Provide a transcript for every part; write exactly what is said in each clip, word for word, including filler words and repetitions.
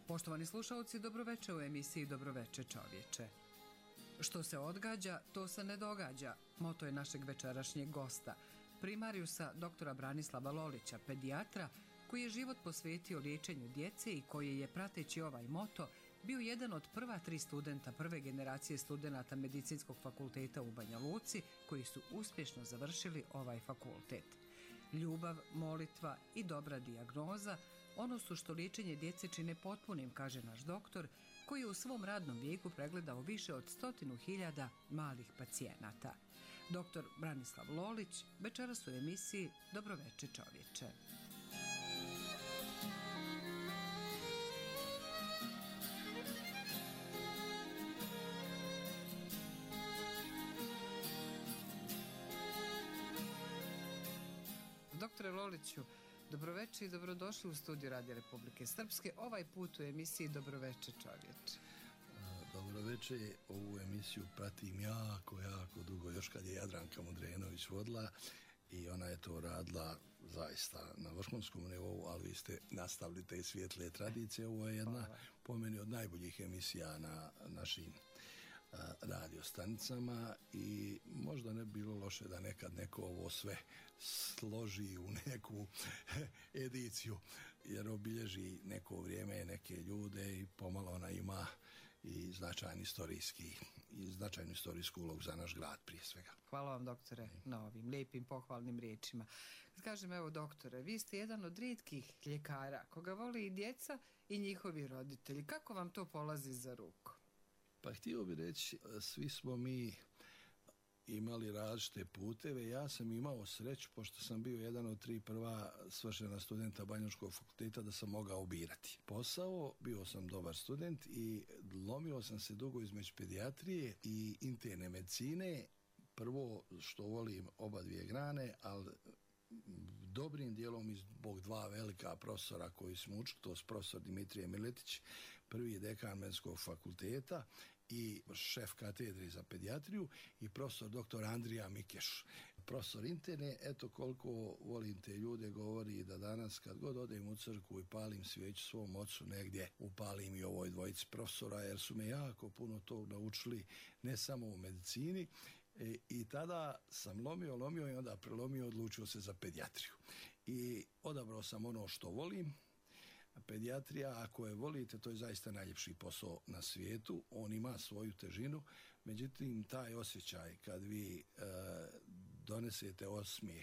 Poštovani slušalci, dobroveče u emisiji Dobroveče čovječe. Što se odgađa, to se ne događa, moto je našeg večerašnjeg gosta, primarijusa doktora Branislava Lolića, pedijatra, koji je život posvetio liječenju djece i koji je, prateći ovaj moto, bio jedan od prva tri studenta prve generacije studenata Medicinskog fakulteta u Banja Luci koji su uspješno završili ovaj fakultet. Ljubav, molitva i dobra dijagnoza ono su što liječenje djece čine potpunim, kaže naš doktor, koji je u svom radnom vijeku pregledao više od stotinu hiljada malih pacijenata. Doktor Branislav Lolić, večeras u emisiji Dobroveče čovječe. Doktore Loliću, dobroveče i dobrodošli u studiju Radija Republike Srpske, ovaj put u emisiji Dobroveče čovječe. Dobroveče, ovu emisiju pratim jako, jako dugo, još kad je Jadranka Mudrenović vodila i ona je to radila zaista na vrhunskom nivou, ali vi ste nastavili te svijetle tradicije. Ovo je jedna po meni od najboljih emisija na našim radio stanicama i možda ne bi bilo loše da nekad neko ovo sve složi u neku ediciju, jer obilježi neko vrijeme, neke ljude i pomalo ona ima i značajni istorijski i značajnu istorijsku ulogu za naš grad prije svega. Hvala vam, doktore, na ovim lijepim pohvalnim riječima. Kažem, evo doktore, vi ste jedan od rijetkih ljekara koga voli i djeca i njihovi roditelji. Kako vam to polazi za ruku? Pa htio bih reći, svi smo mi imali različite puteve. Ja sam imao sreću, pošto sam bio jedan od tri prva svršena studenta Banjalučkog fakulteta, da sam mogao birati posao. Bio sam dobar student i lomio sam se dugo između pedijatrije i interne medicine. Prvo što volim oba dvije grane, ali dobrim dijelom i zbog dva velika profesora koji smo učili, to je profesor Dimitrije Miletić, prvi dekan Medicinskog fakulteta i šef katedri za pedijatriju, i profesor doktor Andrija Mikeš, profesor interne. Eto koliko volim te ljude, govori da danas kad god odem u crkvu i palim svijeću svom ocu negdje, upalim i ovoj dvojici profesora, jer su me jako puno tog naučili, ne samo u medicini. E, i tada sam lomio, lomio i onda prelomio, odlučio se za pedijatriju. I odabrao sam ono što volim. Pedijatrija, ako je volite, to je zaista najljepši posao na svijetu, on ima svoju težinu, međutim taj osjećaj kad vi e, donesete osmijeh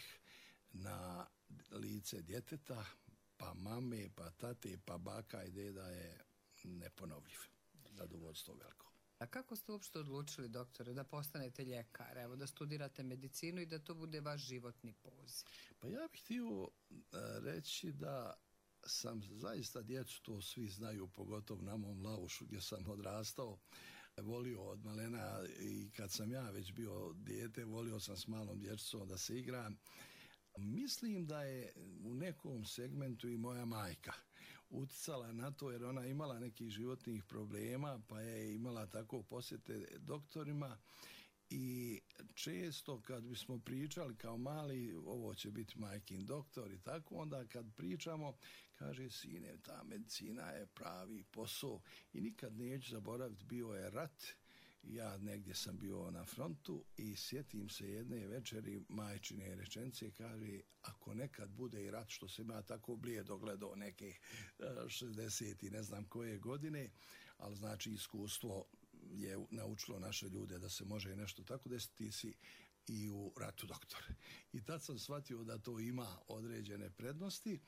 na lice djeteta, pa mame, pa tate, pa baka i deda, je neponovljiv. Zadovoljstvo veliko. A kako ste uopšte odlučili, doktore, da postanete ljekar, evo, da studirate medicinu i da to bude vaš životni poziv? Pa ja bih htio reći da sam zaista djecu, to svi znaju, pogotovo na mom Laušu gdje sam odrastao, volio od malena, i kad sam ja već bio dijete, volio sam s malom dječicom da se igram. Mislim da je u nekom segmentu i moja majka utjecala na to, jer ona imala nekih životnih problema, pa je imala tako posjete doktorima i često kad bismo pričali kao mali, ovo će biti majkin doktor i tako, onda kad pričamo, kaže, sine, ta medicina je pravi posao. I nikad neću zaboraviti, bio je rat, ja negdje sam bio na frontu i sjetim se jedne večeri majčine rečenice, kaže, ako nekad bude i rat, što se ima tako blijedo gledao neke šezdeset i ne znam koje godine, ali znači iskustvo je naučilo naše ljude da se može nešto tako desiti, ti si i u ratu doktor. I tad sam shvatio da to ima određene prednosti.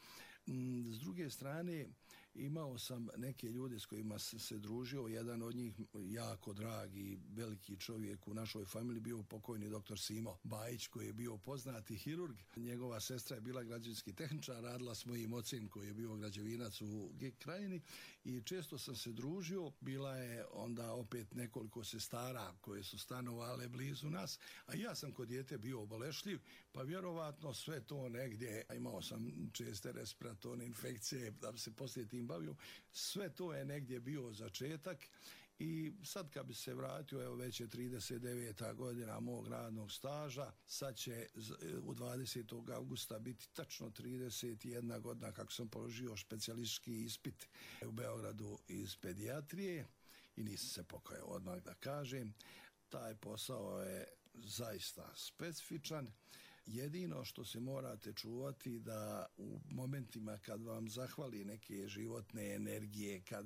S druge strane, imao sam neke ljude s kojima sam se družio, jedan od njih jako drag i veliki čovjek u našoj familiji bio pokojni doktor Simo Bajić, koji je bio poznati hirurg. Njegova sestra je bila građevinski tehničar, radila s mojim ocem koji je bio građevinac u Krajini i često sam se družio. Bila je onda opet nekoliko sestara koje su stanovale blizu nas, a ja sam kod dijete bio bolešljiv, pa vjerovatno sve to negdje, imao sam česte respiratorne infekcije da bi se poslije tim bavio, sve to je negdje bio začetak I sad kad bi se vratio, evo već je trideset deveta godina mog radnog staža, sad će u dvadesetog augusta biti tačno trideset jedna godina kako sam položio specijalistički ispit u Beogradu iz pedijatrije i nisam se pokajao, odmah da kažem. Taj posao je zaista specifičan. Jedino što se morate čuvati da u momentima kad vam zahvali neke životne energije, kad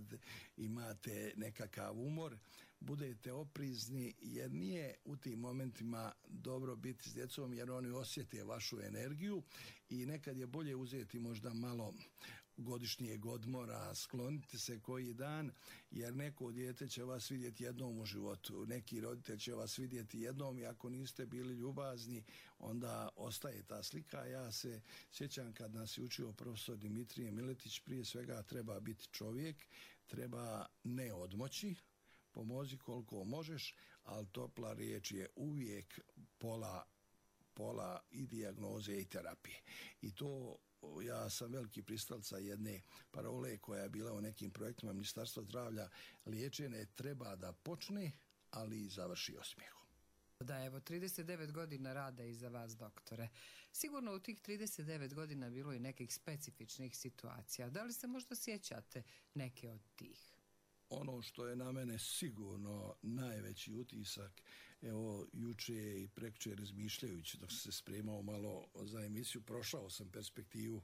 imate nekakav umor, budete oprizni jer nije u tim momentima dobro biti s djecom jer oni osjete vašu energiju i nekad je bolje uzeti možda malo godišnjeg odmora, skloniti se koji dan, jer neko dijete će vas vidjeti jednom u životu, neki roditelj će vas vidjeti jednom i ako niste bili ljubazni, onda ostaje ta slika. Ja se sjećam kad nas je učio profesor Dimitrije Miletić, prije svega treba biti čovjek, treba ne odmoći, pomozi koliko možeš, ali topla riječ je uvijek pola, pola i dijagnoze i terapije. I to ja sam veliki pristalica jedne parole koja je bila u nekim projektima Ministarstva zdravlja, liječenje treba da počne, ali i završi osmijehom. Da, evo, trideset devet godina rada iza vas, doktore. Sigurno u tih trideset devet godina bilo i nekih specifičnih situacija. Da li se možda sjećate neke od tih? Ono što je na mene sigurno najveći utisak, evo juče i prekjuče razmišljajući dok sam se spremao malo za emisiju, prošao sam perspektivu,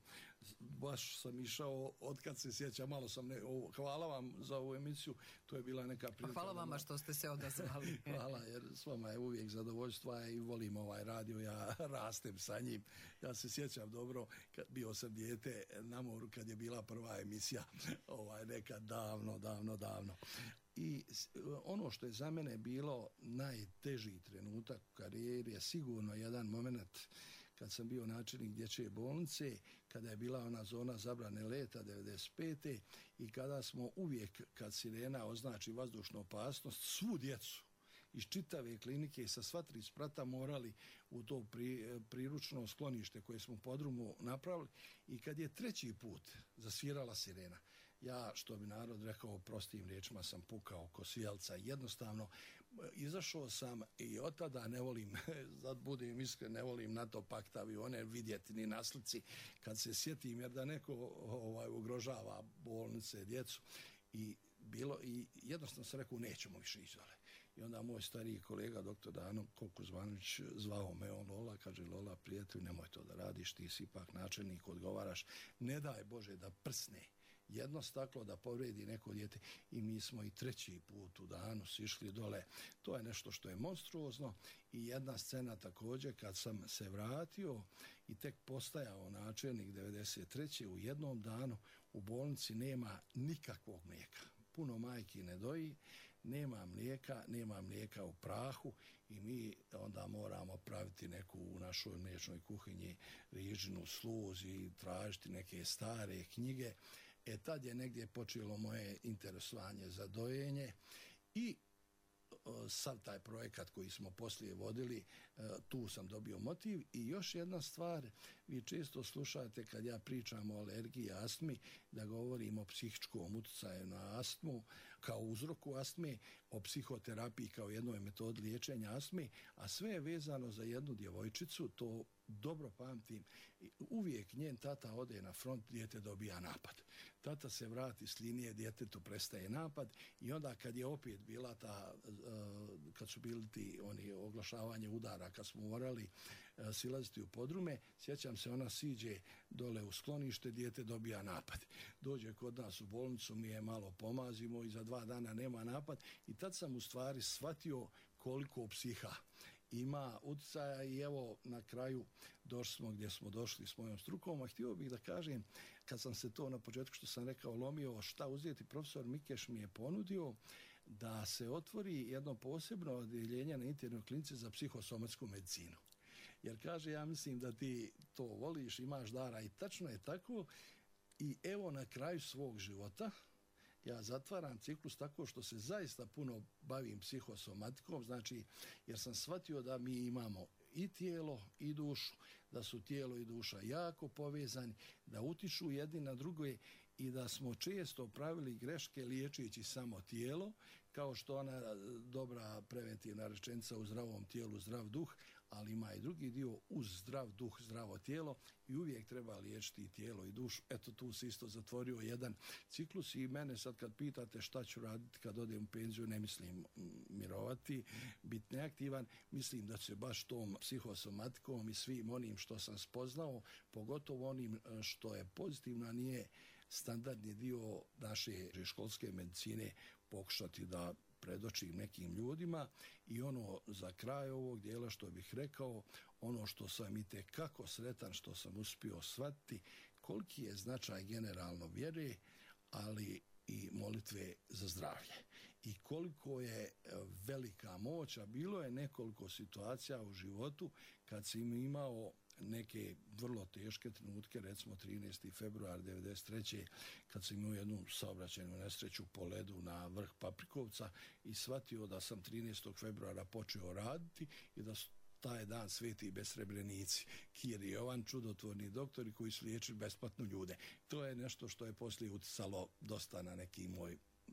baš sam išao, otkad se sjećam, malo sam, ne, ovo, hvala vam za ovu emisiju, to je bila neka prilika. Hvala vama što ste se odazvali. Hvala, jer s vama je uvijek zadovoljstva i volim ovaj radio, ja rastem sa njim. Ja se sjećam dobro, kad bio sam dijete na moru kad je bila prva emisija, ovaj, nekad davno, davno, davno. I ono što je za mene bilo najteži trenutak u karijeri je sigurno jedan moment kad sam bio načelnik dječje bolnice, kada je bila ona zona zabrane leta devedeset pete i kada smo uvijek, kad sirena označi vazdušnu opasnost, svu djecu iz čitave klinike sa sva tri sprata morali u to pri, priručno sklonište koje smo u podrumu napravili i kad je treći put zasvirala sirena, ja, što bi narod rekao, prostim riječima sam pukao ko svijelca. Jednostavno, izašao sam i od tada ne volim, da budem iskren, ne volim NATO pakt avione vidjeti ni na slici kad se sjetim, jer da neko ovaj, ugrožava bolnice, djecu. I, bilo, i jednostavno sam rekao, nećemo više ići dole. I onda moj stariji kolega, doktor Dano Kokuzvanović, zvao me on, Lola, kaže, Lola, prijatelju, nemoj to da radiš, ti si ipak načelnik, odgovaraš, ne daj Bože da prsne jedno staklo da povredi neko dijete. I mi smo i treći put u danu sišli dole. To je nešto što je monstruozno. I jedna scena također kad sam se vratio i tek postajao načelnik devedeset treće u jednom danu u bolnici nema nikakvog mlijeka. Puno majki ne doji, nema mlijeka, nema mlijeka u prahu i mi onda moramo praviti neku u našoj mliječnoj kuhinji rižinu sluz i tražiti neke stare knjige. E tad je negdje počelo moje interesovanje za dojenje i sav taj projekat koji smo poslije vodili, tu sam dobio motiv. I još jedna stvar, vi često slušate kad ja pričam o alergiji i astmi, da govorim o psihičkom utjecaju na astmu kao uzroku astme, o psihoterapiji kao jednoj metodi liječenja astme, a sve je vezano za jednu djevojčicu, to dobro pamtim, uvijek njen tata ode na front, dijete dobija napad. Tata se vrati s linije, djetetu prestaje napad i onda kad je opet bila ta, kad su bili ti oni oglašavanje udara, kad smo morali silaziti u podrume, sjećam se, ona siđe dole u sklonište, dijete dobija napad. Dođe kod nas u bolnicu, mi je malo pomazimo i za dva dana nema napad i tad sam u stvari shvatio koliko psiha ima utjecaja i evo na kraju došli smo gdje smo došli s mojom strukom, a htio bih da kažem, kad sam se to na početku što sam rekao lomio šta uzeti, profesor Mikeš mi je ponudio da se otvori jedno posebno odjeljenje na internoj klinici za psihosomatsku medicinu. Jer kaže, ja mislim da ti to voliš, imaš dara i tačno je tako. I evo na kraju svog života ja zatvaram ciklus tako što se zaista puno bavim psihosomatikom, znači jer sam shvatio da mi imamo i tijelo i dušu, da su tijelo i duša jako povezani, da utiču jedni na druge i da smo često pravili greške liječeći samo tijelo kao što ona dobra preventivna rečenica u zdravom tijelu, zdrav duh, ali ima i drugi dio uz zdrav duh, zdravo tijelo i uvijek treba liječiti i tijelo i dušu. Eto, tu se isto zatvorio jedan ciklus i mene sad kad pitate šta ću raditi kad odem u penziju, ne mislim mirovati, biti neaktivan, mislim da će baš tom psihosomatikom i svim onim što sam spoznao, pogotovo onim što je pozitivno, a nije standardni dio naše školske medicine, pokušati da predočim nekim ljudima. I ono za kraj ovog dijela što bih rekao, ono što sam i tekako sretan što sam uspio shvatiti, koliki je značaj generalno vjere, ali i molitve za zdravlje. I koliko je velika moć, a bilo je nekoliko situacija u životu kad sam imao neke vrlo teške trenutke, recimo trinaesti februar devedeset treće kad sam imao jednu saobraćajnu nesreću po ledu na vrh Paprikovca i shvatio da sam trinaestog februara počeo raditi i da su taj dan sveti besrebrenici, Kir i Jovan, čudotvorni doktori koji su liječili besplatno ljude. To je nešto što je poslije uticalo dosta na neki moj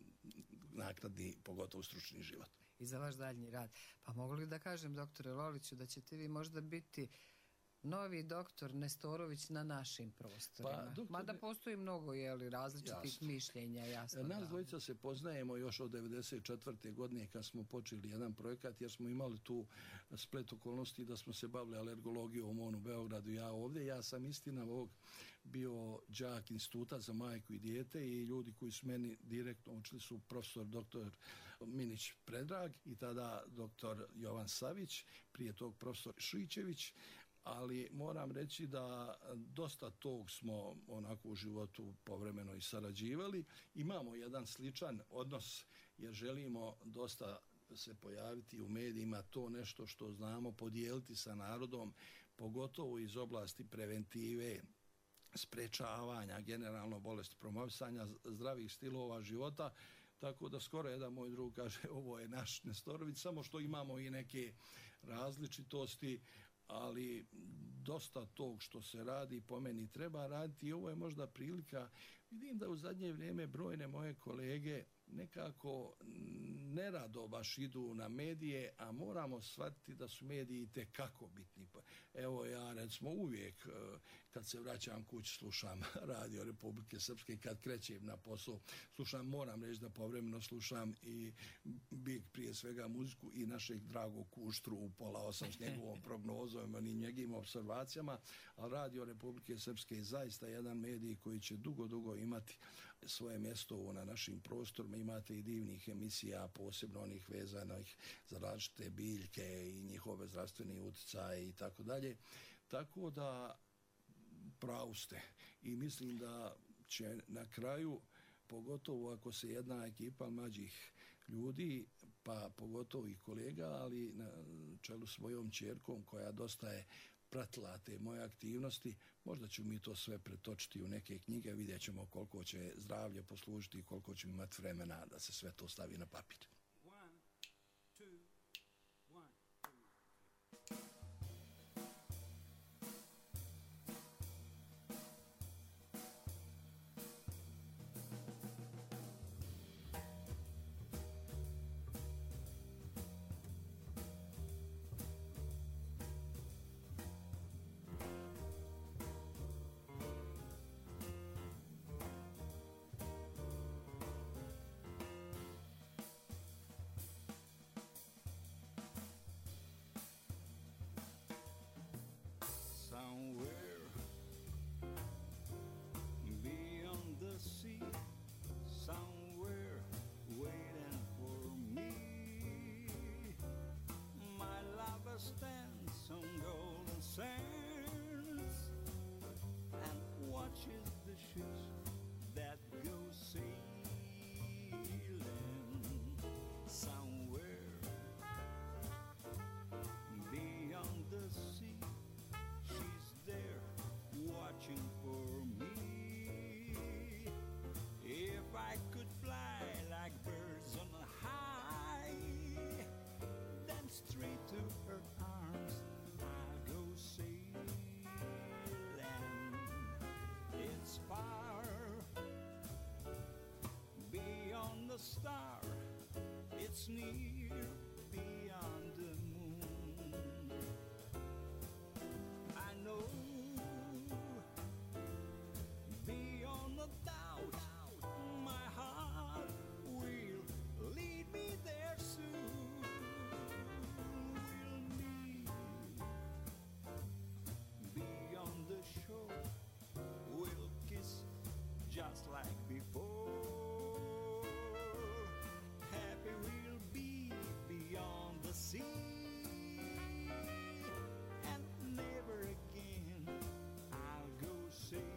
naknadni, pogotovo stručni život. I za vaš daljnji rad. Pa mogu li da kažem, doktore Loliću, da ćete vi možda biti novi doktor Nestorović na našim prostorima? Pa, doktor... Mada postoji mnogo jeli, različitih jasno. mišljenja. Jasno, Nas da. dvojica se poznajemo još od devedeset četvrte godine kad smo počeli jedan projekat, jer smo imali tu splet okolnosti da smo se bavili alergologijom, on u Beogradu, ja ovdje. Ja sam istina ovog bio đak instituta za majku i dijete i ljudi koji su meni direktno učili su profesor doktor Minić Predrag i tada doktor Jovan Savić, prije tog profesor Šičević, ali moram reći da dosta tog smo onako u životu povremeno i sarađivali. Imamo jedan sličan odnos jer želimo dosta se pojaviti u medijima, to nešto što znamo podijeliti sa narodom, pogotovo iz oblasti preventive, sprečavanja, generalno bolesti, promovisanja zdravih stilova života. Tako da skoro jedan moj drug kaže ovo je naš Nestorović, samo što imamo i neke različitosti, ali dosta tog što se radi po meni treba raditi i ovo je možda prilika. Vidim da u zadnje vrijeme brojne moje kolege nekako nerado baš idu na medije, a moramo shvatiti da su mediji itekako bitni. Evo ja recimo uvijek kad se vraćam kući slušam Radio Republike Srpske, kad krećem na posao slušam, moram reći da povremeno slušam i Big, prije svega muziku i našeg dragog Kuštru u pola osam s njegovom prognozom i njegovim observacijama, a Radio Republike Srpske je zaista jedan medij koji će dugo, dugo imati svoje mjesto na našim prostorima. Imate i divnih emisija, posebno onih vezanih za različite biljke i njihove zdravstvene utjecaje i tako dalje. Tako da pravu ste i mislim da će na kraju, pogotovo ako se jedna ekipa mlađih ljudi, pa pogotovo i kolega, ali na čelu s mojom ćerkom koja dosta je pratila te moje aktivnosti, možda ću mi to sve pretočiti u neke knjige, vidjet ćemo koliko će zdravlje poslužiti i koliko ćemo imati vremena da se sve to stavi na papir. One, two, one, two. it's near beyond the moon. I know beyond a doubt my heart will lead me there soon. We'll meet beyond the shore, we'll kiss just like before. Happy we'll be beyond the sea, and never again I'll go sailing.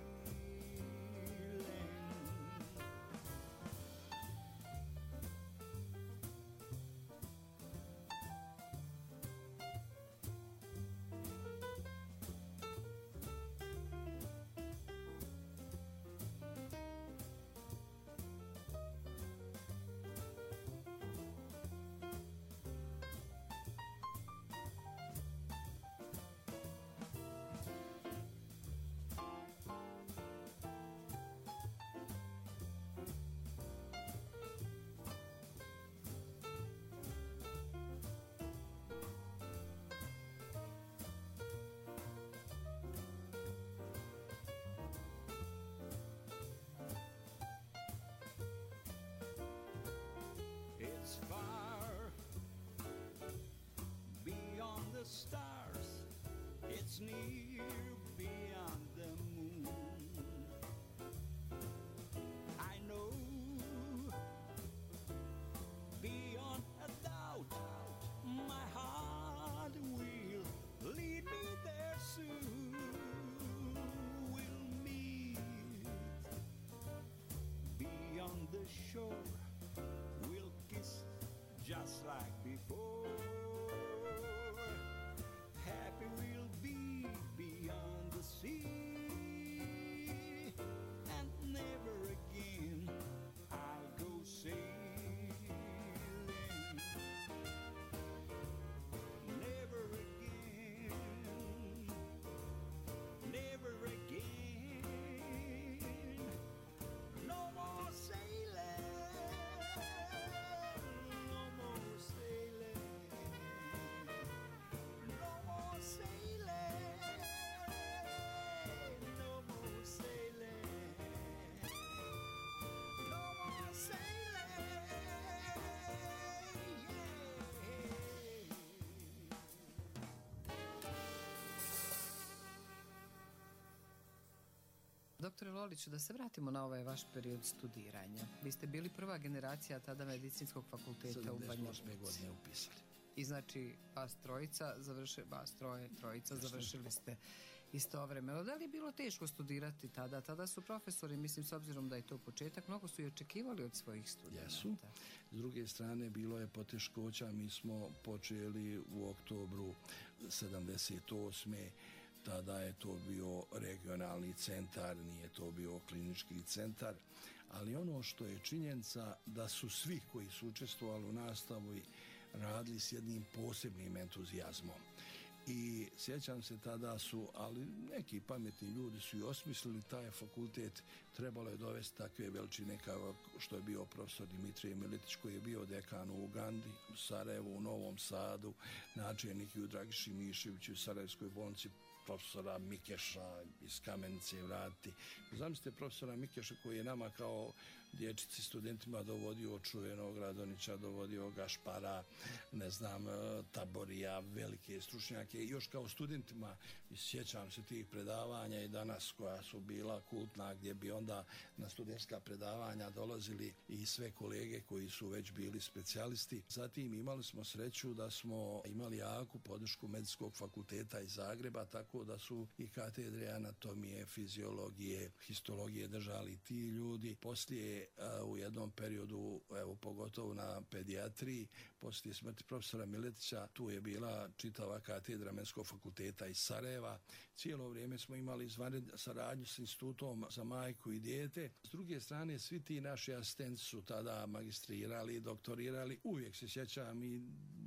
It's far beyond the stars, it's near beyond the moon. I know beyond a doubt my heart will lead me there soon. We'll meet beyond the shore, we'll kiss just like before. Happy we'll be beyond the sea, and never again I'll go sailing. Never again, never again, no more sailing. No more sailing. No more sailing. No more sailing. No more sailing. Doktore Loliću, da se vratimo na ovaj vaš period studiranja. Vi ste bili prva generacija tada medicinskog fakulteta u Banja sedamdeset osme Luci. godine upisali. I znači vas trojica završili, vas troje, trojica završili ste istovremeno. Da li je bilo teško studirati tada? Tada su profesori, mislim, s obzirom da je to početak, mnogo su i očekivali od svojih studenta. Jesu. S druge strane, bilo je poteškoća. Mi smo počeli u oktobru sedamdeset osme Tada je to bio regionalni centar, nije to bio klinički centar. Ali ono što je činjenica da su svi koji su učestvovali u nastavi radili s jednim posebnim entuzijazmom. I sjećam se, tada su, ali neki pametni ljudi su i osmislili taj fakultet. Trebalo je dovesti takve veličine kao što je bio profesor Dimitrije Miletić, koji je bio dekan u Ugandi, u Sarajevu, u Novom Sadu, načelnik i u Dragiši Miševiću u Sarajevskoj bolnici, profesora Mikeša iz Kamenice vratiti. Zamislite profesora Mikeša koji je nama kao dječici studentima dovodio čuvenog Radonića, dovodio Gašpara, ne znam, Taborija, velike stručnjake, još kao studentima. Sjećam se tih predavanja i danas koja su bila kultna, gdje bi onda na studentska predavanja dolazili i sve kolege koji su već bili specijalisti. Zatim imali smo sreću da smo imali jaku podršku Medicinskog fakulteta iz Zagreba, tako da su i katedre anatomije, fiziologije, histologije držali ti ljudi. Poslije u jednom periodu, evo pogotovo na pedijatriji, poslije smrti profesora Miletića, tu je bila čitava katedra Medicinskog fakulteta iz Sarajeva. Cijelo vrijeme smo imali izvanrednu saradnju s institutom za majku i dijete. S druge strane, svi ti naši asistenti su tada magistrirali, doktorirali. Uvijek se sjećam i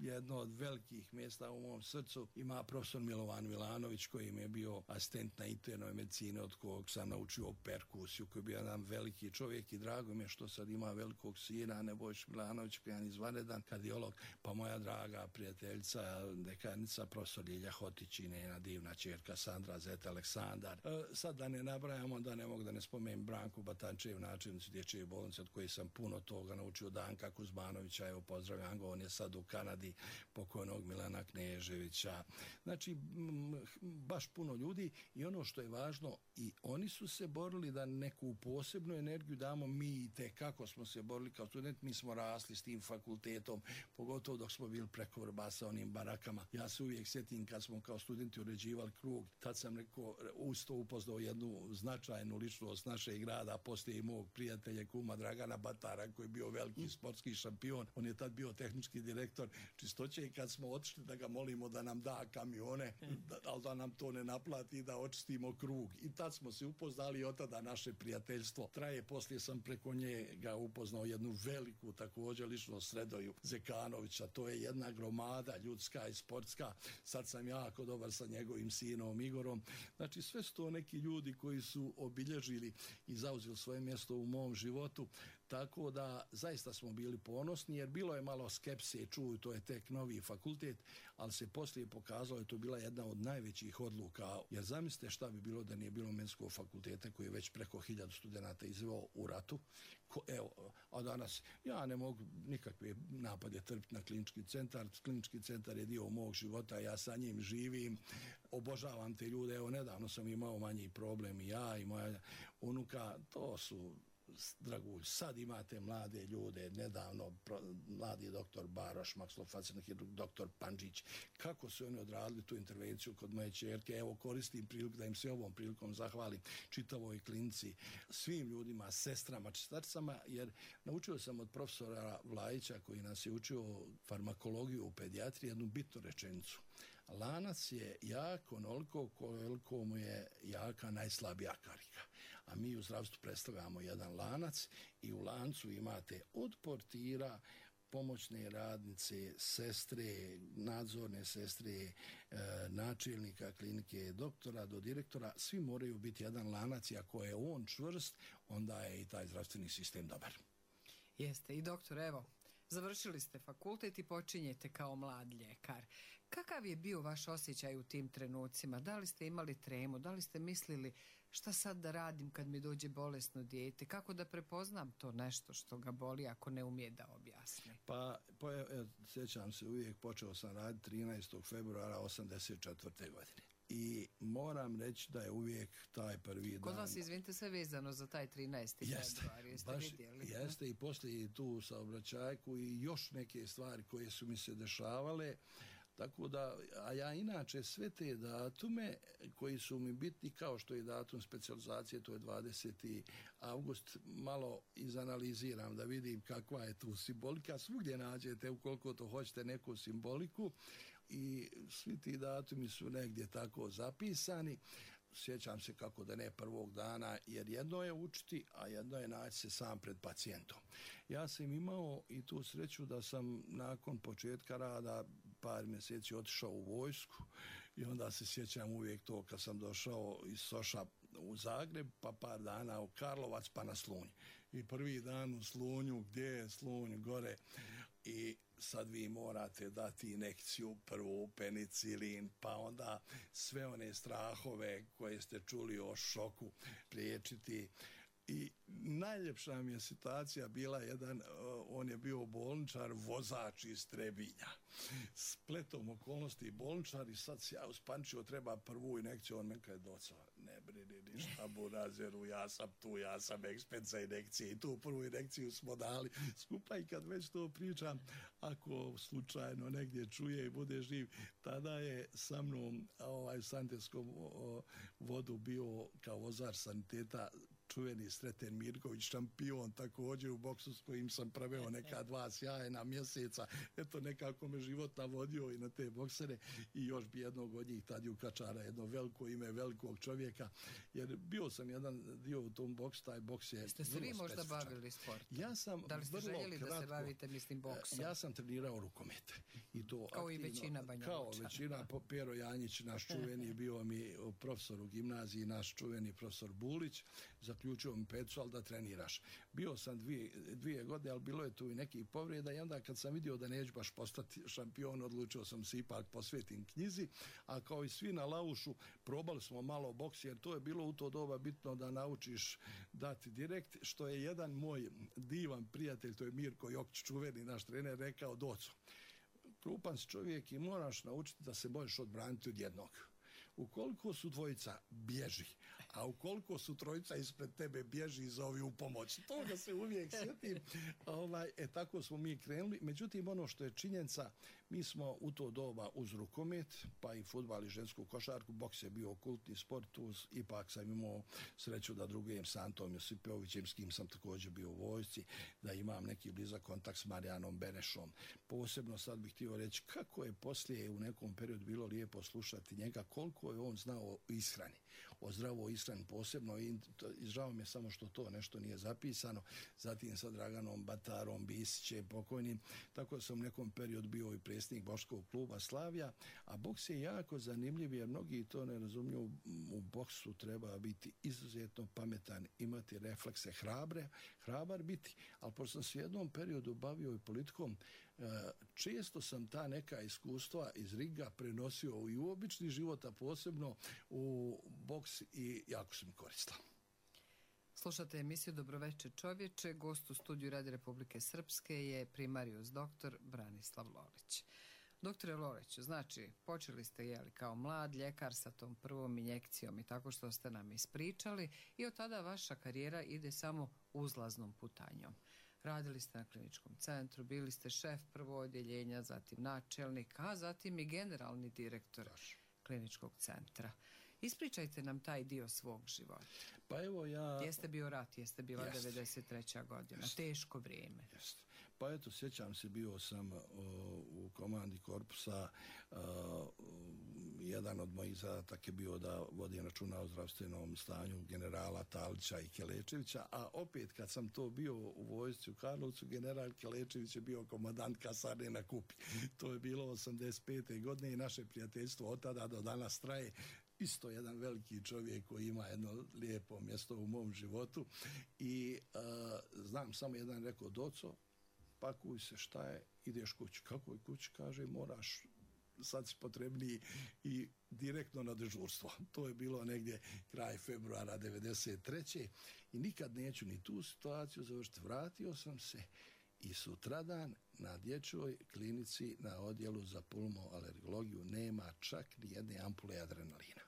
jedno od velikih mjesta u mom srcu ima profesor Milovan Milanović, koji mi je bio asistent na internoj medicini, od kojeg sam naučio perkusiju, koji je bio jedan veliki čovjek, i drago mi je što sad ima velikog sina, Nebojš Milanović, koji je jedan izvanredan kardiolog, pa moja draga prijateljica, dekanica, profesor Ljilja Hotić i njena divna ćerka Sandra Zeta Aleksandar. E, sad da ne nabrajamo, da ne mogu da ne spomenem Branku Batančev, načelnicu dječje bolnice, od koje sam puno toga naučio, Danka Kuzmanovića, evo pozdravljam ga, on je sad u Kanadi, pokojnog Milana Kneževića. Znači, m, baš puno ljudi, i ono što je važno, i oni su se borili da neku posebnu energiju damo, mi te kako smo se borili kao student, mi smo rasli s tim fakultetom, pogotovo dok smo bili preko vrba sa onim barakama. Ja se uvijek sjetim kad smo kao studenti uređivali krug, tad sam rekao, uz to upoznao jednu značajnu ličnost našeg grada, poslije i mog prijatelja kuma Dragana Batara, koji je bio veliki sportski šampion. On je tad bio tehnički direktor čistoće, i kad smo otišli da ga molimo da nam da kamione, da, ali da nam to ne naplati, da očistimo krug. I tad smo se upoznali, i od tada naše prijateljstvo traje. Poslije sam preko njega upoznao jednu veliku također ličnost, Sredoju Zekanovića. To je jedna gromada ljudska i sportska. Sad sam jako dobar sa njegovim sinom Igorom. Znači, sve su to neki ljudi koji su obilježili i zauzeli svoje mjesto u mom životu. Tako da zaista smo bili ponosni, jer bilo je malo skepse, čuju, to je tek novi fakultet, ali se poslije pokazalo je to bila jedna od najvećih odluka, jer zamislite šta bi bilo da nije bilo medicinskog fakulteta koji je već preko hiljadu studenata izveo u ratu. Ko, evo, a danas ja ne mogu nikakve napade trpiti na klinički centar. Klinički centar je dio mog života, ja sa njim živim, obožavam te ljude. Evo, nedavno sam imao manji problem, i ja i moja unuka, to su dragulj. Sad imate mlade ljude, nedavno pro, mladi doktor Baroš, maksilofacijalni hirurg, doktor Pandžić, kako su oni odradili tu intervenciju kod moje ćerke. Evo, koristim priliku da im se ovom prilikom zahvalim, čitavoj klinici, svim ljudima, sestrama, čistačicama, jer naučio sam od profesora Vlajića, koji nas je učio farmakologiju u pedijatriji, jednu bitnu rečenicu. Lanac je jak onoliko koliko mu je jaka najslabija karika. A mi u zdravstvu predstavljamo jedan lanac, i u lancu imate od portira, pomoćne radnice, sestre, nadzorne sestre, e, načelnika klinike, doktora do direktora. Svi moraju biti jedan lanac, i ako je on čvrst, onda je i taj zdravstveni sistem dobar. Jeste. I doktor, evo, završili ste fakultet i počinjete kao mlad ljekar. Kakav je bio vaš osjećaj u tim trenucima? Da li ste imali tremu? Da li ste mislili šta sad da radim kad mi dođe bolesno dijete? Kako da prepoznam to nešto što ga boli ako ne umije da objasni? Pa, pa e, sjećam se, uvijek počeo sam raditi trinaestog februara osamdeset četvrte godine. I moram reći da je uvijek taj prvi dan... Kod vas, izvinite, sve vezano za taj trinaesti februar, jeste baš, vidjeli? Jeste, i poslije tu saobraćajku i još neke stvari koje su mi se dešavale. Tako da, a ja inače sve te datume koji su mi bitni, kao što je datum specijalizacije, to je dvadeseti avgust, malo izanaliziram da vidim kakva je tu simbolika. Svugdje nađete, ukoliko to hoćete, neku simboliku, i svi ti datumi su negdje tako zapisani. Sjećam se, kako da ne, prvog dana, jer jedno je učiti, a jedno je naći se sam pred pacijentom. Ja sam imao i tu sreću da sam nakon početka rada par mjeseci otišao u vojsku, i onda se sjećam uvijek to kad sam došao iz Soša u Zagreb, pa par dana u Karlovac, pa na Slunj. I prvi dan u Slunju, gdje je Slunj gore, i sad vi morate dati injekciju prvu, penicilin, pa onda sve one strahove koje ste čuli o šoku priječiti. I najljepša mi je situacija bila, jedan, on je bio bolničar, vozač iz Trebinja. Spletom okolnosti bolničar, i sad se ja uspančio, treba prvu injekciju, on me kaže, doca, ne brini ništa, Bunazeru, ja sam tu, ja sam ekspert za injekcije, i tu prvu injekciju smo dali skupa. I kad već to pričam, ako slučajno negdje čuje i bude živ, tada je sa mnom ovaj, u sanitetskom vodu bio kao vozač saniteta čuveni Sreten Mirković, šampion također u boksu s kojim sam preveo neka dva sjajna mjeseca. Eto, nekako me život navodio i na te boksere i još bi jednog od njih, Tadiju Kačara, jedno veliko ime velikog čovjeka, jer bio sam jedan dio u tom boksu, taj boks je Ste se vi možda bavili sportom? Ja sam da li ste vrlo željeli kratko, da se bavite, mislim, boksom? Ja sam trenirao rukomet. I to kao aktivno, i većina Banjalučana. Kao većina, Pero Janjić, naš čuveni, bio mi profesor u gimnaziji, naš čuveni profesor Bulić, zaključio mi pecu, ali da treniraš. Bio sam dvije, dvije godine, ali bilo je tu i nekih povreda i onda kad sam vidio da neću baš postati šampion, odlučio sam se ipak posvetim knjizi, a kao i svi na Laušu, probali smo malo boks, jer to je bilo u to doba bitno da naučiš dati direkt, što je jedan moj divan prijatelj, to je Mirko Jokić, čuveni naš trener, rekao: Doco, krupan si čovjek i moraš naučiti da se možeš odbraniti od jednog. Ukoliko su dvojica, bježi, a ukoliko su trojica ispred tebe, bježi i zovi u pomoć. Toga se uvijek sjetim. Ovaj, e, tako smo mi krenuli. Međutim, ono što je činjenica, mi smo u to doba uz rukomet, pa i fudbal i žensku košarku, boks je bio kultni sport, uz, ipak sam imao sreću da drugujem s Antom Josipovićem, s kim sam također bio u vojsci, da imam neki blizak kontakt s Marijanom Benešom. Posebno sad bih htio reći kako je poslije u nekom periodu bilo lijepo slušati njega, koliko je on znao o ishrani, o zdravoj ishrani posebno, i žao mi je samo što to nešto nije zapisano. Zatim sa Draganom Batarom, Bisićem, pokojnim, tako sam u nekom periodu bio i predsjednik boksskog kluba Slavija, a boks je jako zanimljiv jer mnogi to ne razumiju. U boksu treba biti izuzetno pametan, imati reflekse, hrabre, hrabar biti, ali pošto sam se u jednom periodu bavio i politikom, često sam ta neka iskustva iz ringa prenosio i u obični život, a posebno u boks, i jako su mi koristila. Slušate emisiju Dobroveče čovječe. Gost u studiju Radi Republike Srpske je primarijus doktor Branislav Lolić. Doktore Lolić, znači, počeli ste jeli kao mlad ljekar sa tom prvom injekcijom i tako što ste nam ispričali, i od tada vaša karijera ide samo uzlaznom putanjom. Radili ste na kliničkom centru, bili ste šef prvo odjeljenja, zatim načelnik, a zatim i generalni direktor kliničkog centra. Ispričajte nam taj dio svog života. Pa evo ja... Jeste bio rat, jeste bila Jest. devedeset treća godina, Jest. teško vrijeme. Jest. Pa eto, sjećam se, bio sam uh, u komandi korpusa, uh, jedan od mojih zadataka je bio da vodim računa o zdravstvenom stanju generala Talića i Kelečevića, a opet kad sam to bio u vojsci u Karlovcu, general Kelečević je bio komandant kasarne na Kupi. To je bilo osamdeset pete godine i naše prijateljstvo od tada do danas traje. Isto jedan veliki čovjek koji ima jedno lijepo mjesto u mom životu i uh, znam samo jedan rekao: Doco, pakuj se, šta je, ideš kući. Kako je kući? Kaže, moraš, sad si potrebniji i direktno na dežurstvo. To je bilo negdje kraj februara devedeset treće i nikad neću ni tu situaciju završiti. Vratio sam se i sutradan na dječjoj klinici na odjelu za pulmoalergologiju nema čak ni jedne ampule adrenalina.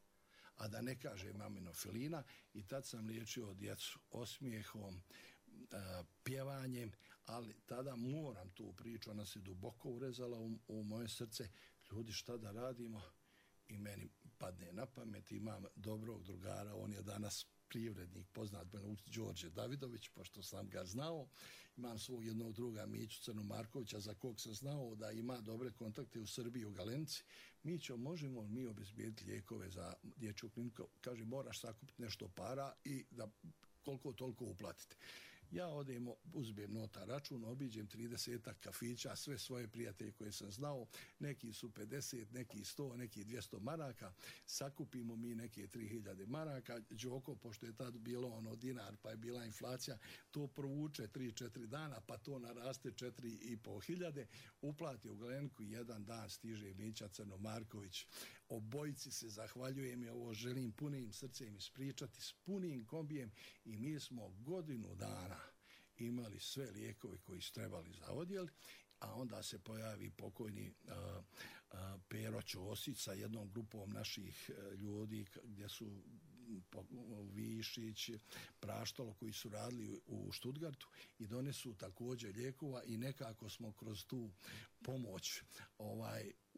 A da ne kažem aminofilina, i tad sam liječio djecu osmijehom, pjevanjem, ali tada moram tu priču, ona se duboko urezala u, u moje srce. Ljudi, šta da radimo? I meni padne na pamet, imam dobrog drugara, on je danas privrednik, poznat Benuć Đorđe Davidović, pošto sam ga znao. Imam svog jednog druga Miću Crnomarkovića, za kog sam znao da ima dobre kontakte u Srbiji, u Galenici. Mićo, možemo mi obezbijediti lijekove za dječju kliniku? Kaže, moraš sakupiti nešto para i da koliko toliko uplatite. Ja odem, uzmem nota račun, obiđem tridesetak kafića, sve svoje prijatelje koje sam znao, neki su pedeset, neki sto, neki dvjesto maraka, sakupimo mi neke tri hiljade maraka, Đoko, pošto je tad bilo ono dinar, pa je bila inflacija, to provuče tri četiri dana, pa to naraste četiri i pol hiljade, uplati u Glenku, jedan dan stiže Mića Crnomarković. Obojici se zahvaljujem i ovo želim punim srcem ispričati, s punim kombijem, i mi smo godinu dana imali sve lijekove koji su trebali za odjel, a onda se pojavi pokojni a, a, Pero Ćosić sa jednom grupom naših a, ljudi gdje su po, Višić, Praštalo, koji su radili u Stuttgartu, i donesu također lijekova i nekako smo kroz tu pomoć ovaj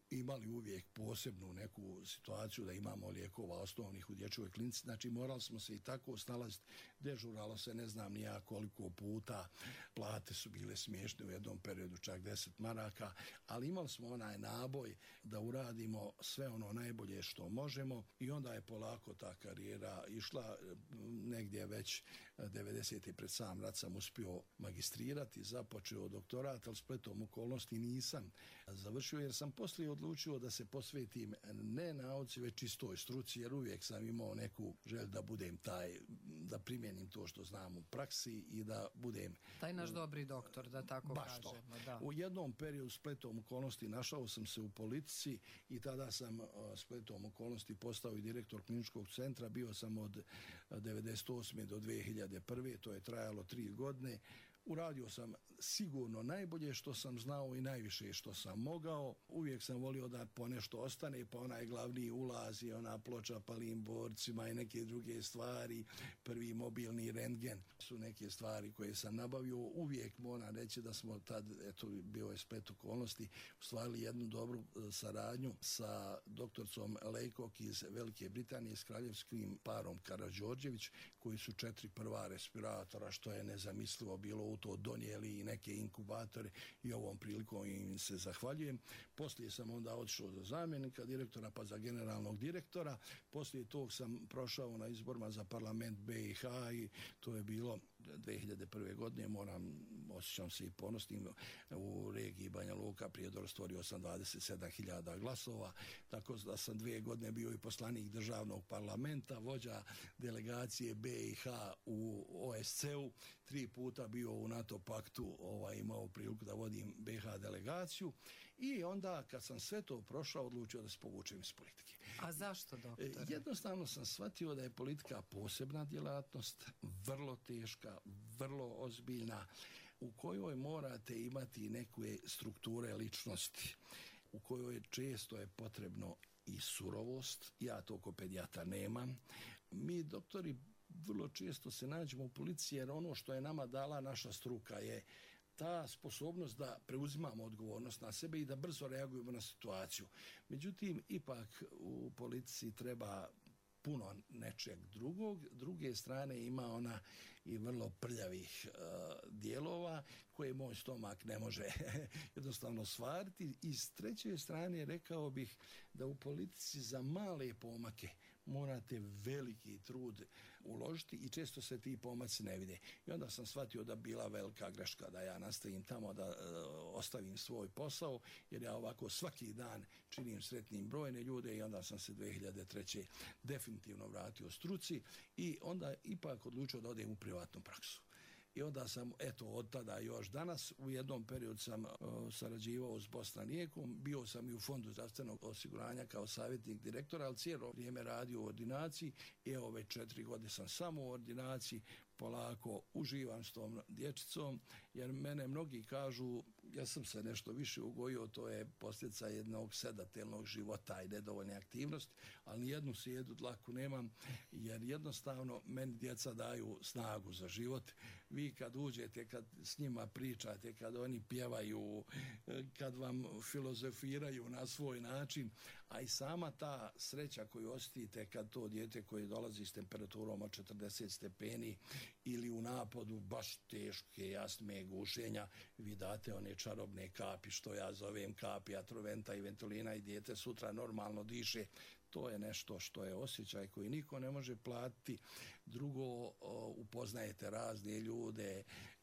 imali uvijek posebnu neku situaciju da imamo lijekova osnovnih u dječjoj klinici, znači morali smo se i tako snalaziti, dežuralo se ne znam ni ja koliko puta, plate su bile smiješne u jednom periodu, čak deset maraka, ali imali smo onaj naboj da uradimo sve ono najbolje što možemo i onda je polako ta karijera išla, negdje već devedesete pred sam rat sam uspio magistrirati, započeo doktorat, ali spletom okolnosti nisam završio jer sam poslije odlučio da se posvetim ne nauci već čistoj struci, jer uvijek sam imao neku želju da budem taj, da primjenim to što znam u praksi i da budem taj naš dobri doktor, da tako baš kažemo. To. Da. U jednom periodu spletom okolnosti našao sam se u politici i tada sam spletom okolnosti postao i direktor kliničkog centra, bio sam od devedeset osme do dve hiljade prve, to je trajalo tri godine. Uradio sam sigurno najbolje što sam znao i najviše što sam mogao. Uvijek sam volio da ponešto ostane, pa onaj glavni ulaz i ona ploča palim borcima i neke druge stvari. Prvi mobilni rentgen su neke stvari koje sam nabavio. Uvijek moram reći da smo tad, eto, bio je splet okolnosti, ostvarili jednu dobru saradnju sa doktorcom Leikok iz Velike Britanije s kraljevskim parom Karađorđević, koji su četiri prva respiratora, što je nezamislivo bilo, u to donijeli i neke inkubatore i ovom prilikom im se zahvaljujem. Poslije sam onda otišao za zamjenika direktora pa za generalnog direktora. Poslije tog sam prošao na izborima za parlament B i H i to je bilo dve hiljade prve. godine. Moram, osjećam se i ponosnim, u regiji Banja Luka Prijedor stvorio sam dvadeset sedam hiljada glasova, tako da sam dvije godine bio i poslanik državnog parlamenta, vođa delegacije B i H u O S C-u, tri puta bio u NATO paktu, ovaj, imao priliku da vodim B H delegaciju i onda kad sam sve to prošao odlučio da se povučem iz politike. A zašto, doktore? Jednostavno sam shvatio da je politika posebna djelatnost, vrlo teška, vrlo ozbiljna, u kojoj morate imati neke strukture ličnosti, u kojoj često je potrebno i surovost. Ja to kod pedijatra nemam. Mi doktori vrlo često se nađemo u policiji jer ono što je nama dala naša struka je ta sposobnost da preuzimamo odgovornost na sebe i da brzo reagujemo na situaciju. Međutim, ipak u policiji treba puno nečeg drugog. Druge strane ima ona i vrlo prljavih uh, dijelova koje moj stomak ne može jednostavno stvariti. I s treće strane rekao bih da u politici za male pomake morate veliki trud uložiti i često se ti pomaci ne vide. I onda sam shvatio da bila velika greška da ja nastavim tamo, da e, ostavim svoj posao, jer ja ovako svaki dan činim sretnim brojne ljude i onda sam se dve hiljade treće. definitivno vratio struci i onda ipak odlučio da odem u privatnu praksu. I onda sam, eto, od tada još danas, u jednom periodu sam uh, sarađivao s Bosna-Rijekom, bio sam i u Fondu zdravstvenog osiguranja kao savjetnik direktora, ali cijelo vrijeme radio u ordinaciji i evo već četiri godine sam samo u ordinaciji, polako uživam s tom dječicom, jer mene mnogi kažu, ja sam se nešto više ugojio, to je posljedica jednog sedatelnog života i nedovoljne aktivnosti, ali nijednu sjedu dlaku nemam, jer jednostavno meni djeca daju snagu za život. Vi kad uđete, kad s njima pričate, kad oni pjevaju, kad vam filozofiraju na svoj način, a i sama ta sreća koju osjetite kad to dijete koje dolazi s temperaturom od četrdeset stepeni ili u napadu baš teške astme, gušenja, vi date one čarobne kapi, što ja zovem kapi atroventa i ventolina i dijete sutra normalno diše. To je nešto što je osjećaj koji niko ne može platiti. Drugo, upoznajete razne ljude,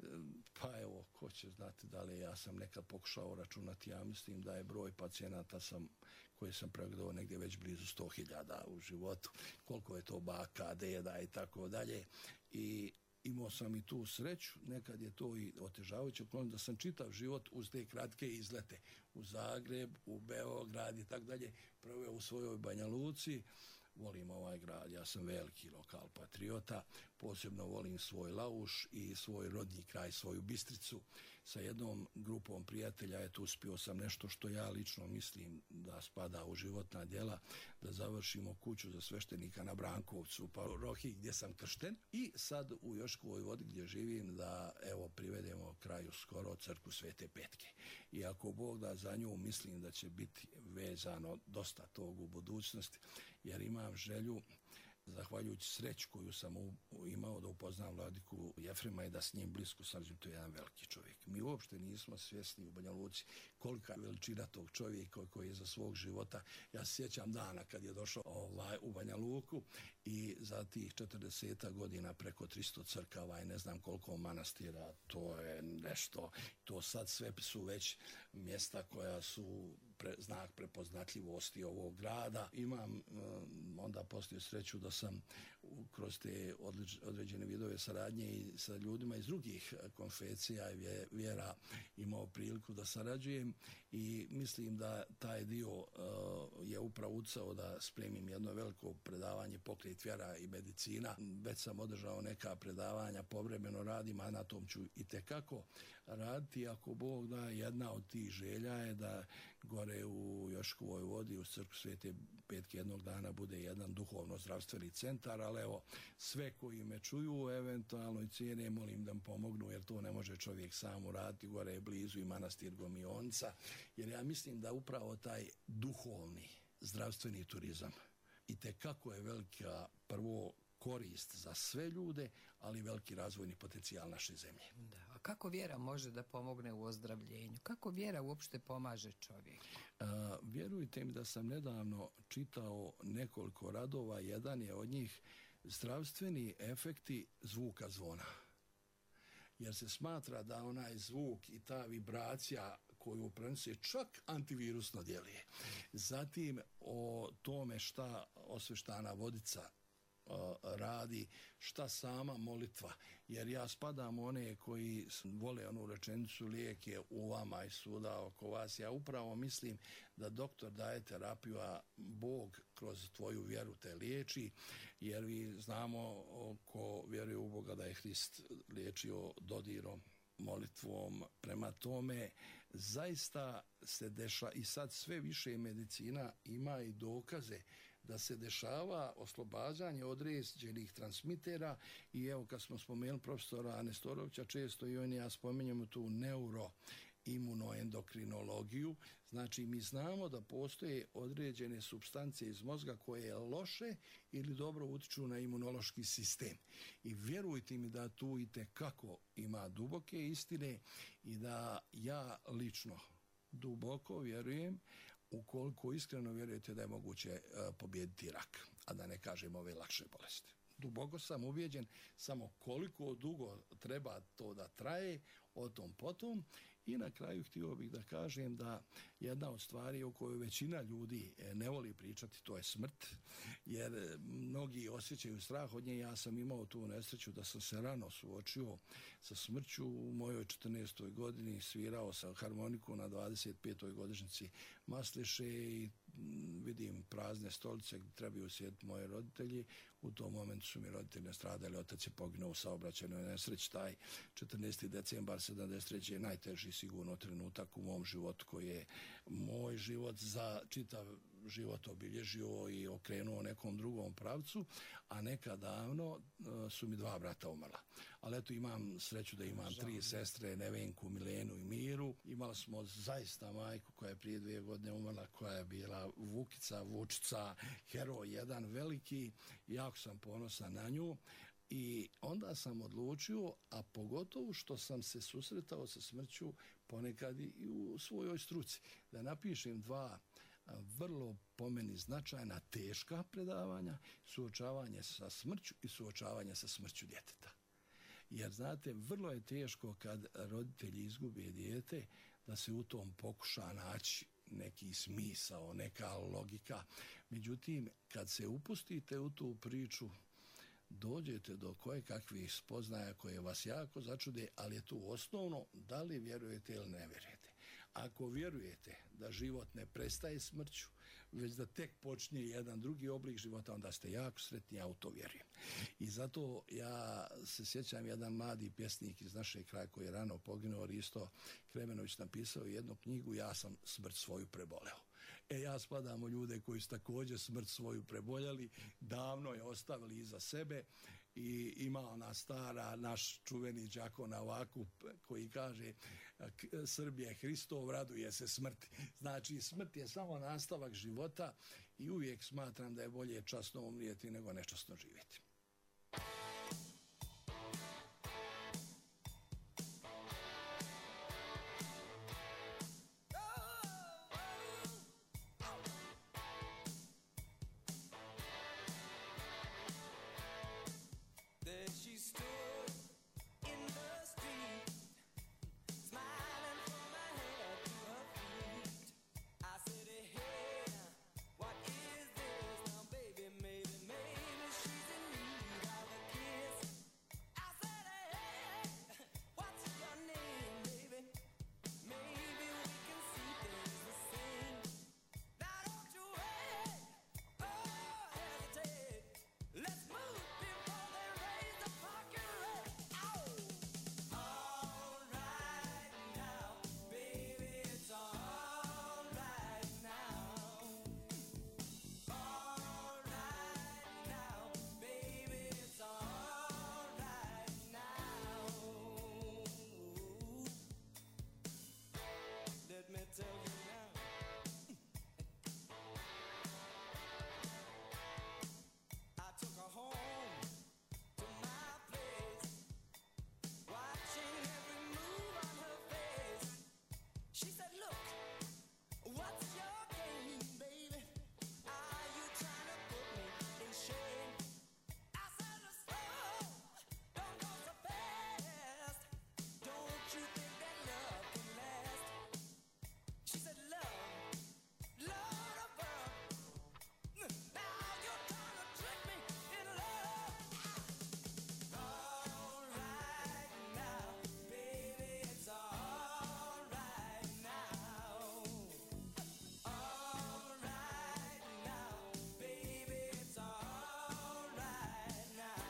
pa evo, ko će znati da li ja sam nekad pokušao računati, ja mislim da je broj pacijenata sam, koje sam pregledao negdje već blizu sto hiljada u životu, koliko je to baka, deda i tako dalje. I imao sam i tu sreću, nekad je to i otežavajuće, da sam čitav život uz te kratke izlete u Zagreb, u Beograd i tako dalje, proveo u svojoj Banja Luci. Volim ovaj grad, ja sam veliki lokal patriota, posebno volim svoj Lauš i svoj rodni kraj, svoju Bistricu. Sa jednom grupom prijatelja, eto, uspio sam nešto što ja lično mislim da spada u životna djela, da završimo kuću za sveštenika na Brankovcu, pa Rohi gdje sam kršten, i sad u Joškovoj Vodi gdje živim da, evo, privedemo kraju skoro crkvu Svete Petke. I ako Bog da, za nju mislim da će biti vezano dosta tog u budućnosti, jer imam želju, zahvaljujući sreću koju sam u, imao da upoznam vladiku Jefrema i da s njim blisko sarađujem, to je jedan veliki čovjek. Mi uopšte nismo svjesni u Banja Luci kolika je veličina tog čovjeka koji je za svog života. Ja se sjećam dana kad je došao ovaj, u Banja Luku i za tih četrdeset godina preko tristo crkava i ne znam koliko manastira, to je nešto, to sad sve su već mjesta koja su pre, znak prepoznatljivosti ovog grada. Imam um, onda poslije sreću da sam kroz te odlič, određene vidove saradnje i sa ljudima iz drugih konfesija i vjera imao priliku da sarađujem i mislim da taj dio uh, je upravo ucao da spremim jedno veliko predavanje Pokret vjera i medicina. Već sam održao neka predavanja, povremeno radim, a na tom ću i tekako raditi. Ako Bog da, jedna od tih želja je da gore u Joškovoj Vodi u crkvu Svete Petke jednog dana bude jedan duhovno-zdravstveni centar, ali evo, sve koji me čuju, eventualno i cijene, molim da mi pomognu, jer to ne može čovjek sam uraditi. Gore je blizu i manastir Gomionca, jer ja mislim da upravo taj duhovni zdravstveni turizam i te kako je velika prvo korist za sve ljude, ali veliki razvojni potencijal naše zemlje. Da. A kako vjera može da pomogne u ozdravljenju? Kako vjera uopšte pomaže čovjeku? A, vjerujte mi da sam nedavno čitao nekoliko radova, jedan je od njih zdravstveni efekti zvuka zvona. Jer se smatra da onaj zvuk i ta vibracija koju prenosi čak antivirusno djeluje. Zatim o tome šta osveštana vodica radi, šta sama molitva, jer ja spadam u one koji vole onu rečenicu lijek je u vama i svuda oko vas. Ja upravo mislim da doktor daje terapiju, a Bog kroz tvoju vjeru te liječi, jer vi znamo ko vjeruje u Boga da je Hrist liječio dodirom, molitvom. Prema tome zaista se dešava i sad sve više medicina ima i dokaze da se dešava oslobađanje određenih transmitera i evo kad smo spomenuli profesora Nestorovića, često i on i ja spominjemo tu neuroimunoendokrinologiju, znači mi znamo da postoje određene supstance iz mozga koje loše ili dobro utiču na imunološki sistem. I vjerujte mi da tu i tekako ima duboke istine i da ja lično duboko vjerujem, ukoliko iskreno vjerujete da je moguće uh, pobijediti rak, a da ne kažem ove lakše bolesti. Duboko sam ubijeđen, samo koliko dugo treba to da traje, o tom potom. I na kraju htio bih da kažem da jedna od stvari o kojoj većina ljudi ne voli pričati, to je smrt, jer mnogi osjećaju strah od nje. Ja sam imao tu nesreću da sam se rano suočio sa smrću. U mojoj četrnaestoj godini svirao sam harmoniku na dvadeset petoj godišnjici Masleše i vidim prazne stolice gdje trebaju sjediti moji roditelji. U tom momentu su mi roditelji nastradali, otac je poginuo u saobraćajnoj nesreći. Taj četrnaesti decembar sedamdeset treće je najteži sigurno trenutak u mom životu, koji je moj život za čitav život obilježio i okrenuo nekom drugom pravcu, a nekad davno uh, su mi dva brata umrla. Ali eto, imam sreću da imam tri sestre, Nevenku, Milenu i Miru. Imali smo zaista majku koja je prije dvije godine umrla, koja je bila Vukica, Vučica, heroj jedan veliki. Jako sam ponosan na nju. I onda sam odlučio, a pogotovo što sam se susretao sa smrću ponekad i u svojoj struci, da napišem dva vrlo po meni značajna, teška predavanja, suočavanje sa smrću i suočavanje sa smrću djeteta. Jer znate, vrlo je teško kad roditelji izgube dijete da se u tom pokuša naći neki smisao, neka logika. Međutim, kad se upustite u tu priču, dođete do koje kakvih spoznaja koje vas jako začude, ali je tu osnovno da li vjerujete ili ne vjerujete. Ako vjerujete da život ne prestaje smrću, već da tek počinje jedan drugi oblik života, onda ste jako sretni, ja u to vjerujem. I zato ja se sjećam, jedan mladi pjesnik iz našeg kraja koji je rano poginuo, Risto Kremenović, napisao jednu knjigu, Ja sam smrt svoju preboleo. E, ja spadam u ljude koji su također smrt svoju preboljeli, davno je ostavili iza sebe. I ima ona stara, naš čuveni Đako Novakup koji kaže Srbije Hristov, raduje se smrti. Znači, smrt je samo nastavak života i uvijek smatram da je bolje časno umrijeti nego nečasno živjeti. There she stood in the street, smiling from her head to her feet. I said, hey, what is this now, baby? Maybe, maybe she's in need of a kiss. I said, hey, what's your name, baby? Maybe we can see things the same. Now don't you wait, oh, hesitate. Let's move before they raise the fucking rate. Ow! All right now, baby, it's all right now. All right now, baby, it's all right now. Let me tell you now. I took her home to my place, watching every move on her face. She said, look, what's your game, baby? Are you trying to put me in shame? I said, slow, don't go so fast. Don't you think that love can last? She said, love, Lord above. Now you're trying to trick me in love. All right now, baby, it's all right now. All right now, baby, it's all right now.